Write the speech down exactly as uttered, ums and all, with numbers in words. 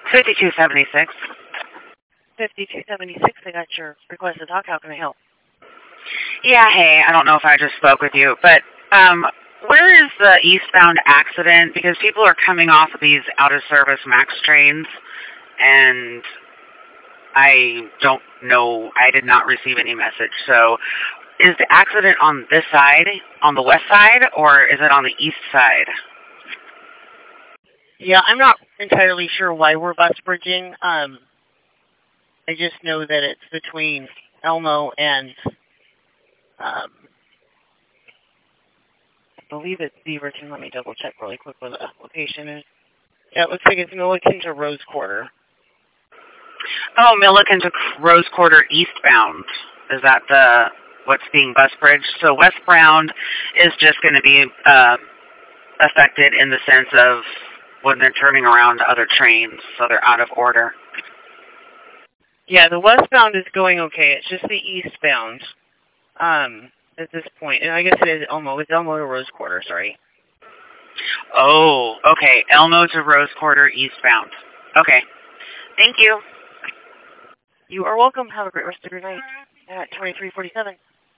fifty-two seventy-six. fifty-two seventy-six, I got your request to talk. How can I help? Yeah, hey, I don't know if I just spoke with you, but um, where is the eastbound accident? Because people are coming off of these out-of-service MAX trains, and I don't know, I did not receive any message. So is the accident on this side, on the west side, or is it on the east side? Yeah, I'm not entirely sure why we're bus bridging. Um, I just know that it's between Elmo and, um, I believe it's Beaverton. Let me double check really quick what the location is. Yeah, it looks like it's Milliken to Rose Quarter. Oh, Milliken to Rose Quarter eastbound. Is that the what's being bus bridged? So westbound is just going to be uh, affected in the sense of when they're turning around to other trains, so they're out of order. Yeah, the westbound is going okay. It's just the eastbound um, at this point. And I guess it is Elmo. It's Elmo to Rose Quarter, sorry. Oh, okay. Elmo to Rose Quarter eastbound. Okay. Thank you. You are welcome. Have a great rest of your night at twenty-three forty-seven.